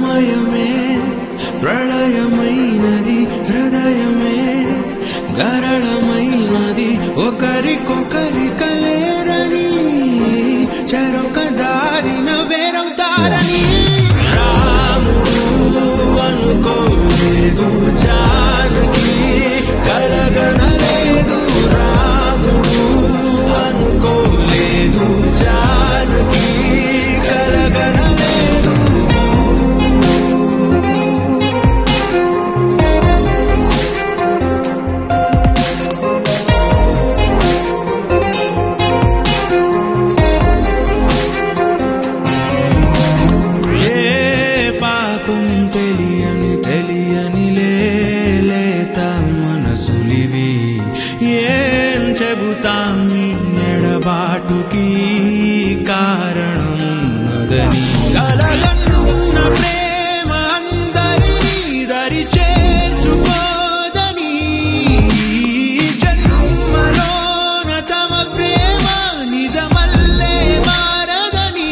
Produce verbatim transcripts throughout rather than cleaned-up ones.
సమయమే ప్రళయమైనది హృదయమే గరళమైనది ఒకరికొకరి కలేరని చెరొక దారిన వేరవుతారని రాముడు అనుకోలేదు జానకి కలగనలేదు రాముడు అనుకోలేదు జానకి కలగనలేదు తెలియని తెలియని లేత మనసులివి ఏం చెబుతాం నీ ఎడబాటుకి కారణమున్నదని కలగన్న ప్రేమ అందరి దరి చేర్చుకోదని జన్మలోన తమ ప్రేమ నిజమల్లే మారదని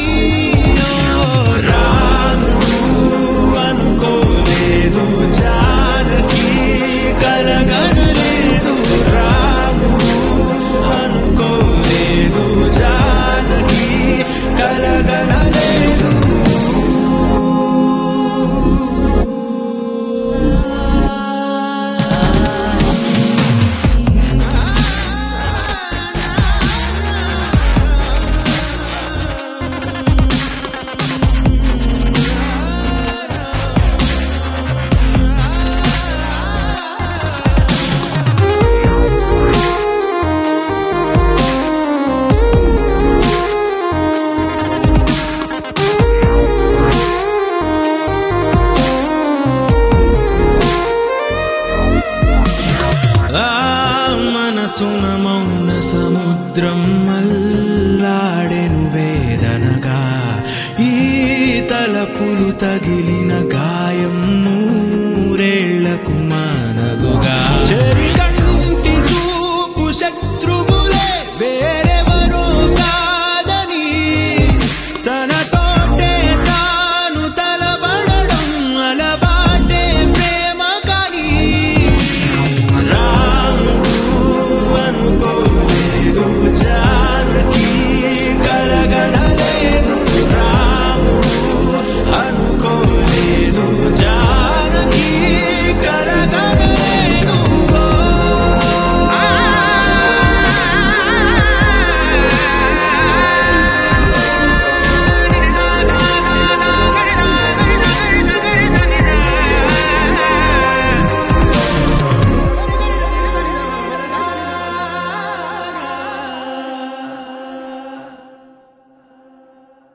అనుకోలేదు జానకి కలగనలేదు రాముడు అనుకోలేదు జానకి కలగనలేదు మనసున మౌన సముద్రం మల్లాడెను వేదనగా ఈ తలపులు తగిలిన గాయం నూరేళ్లకు మానదుగా.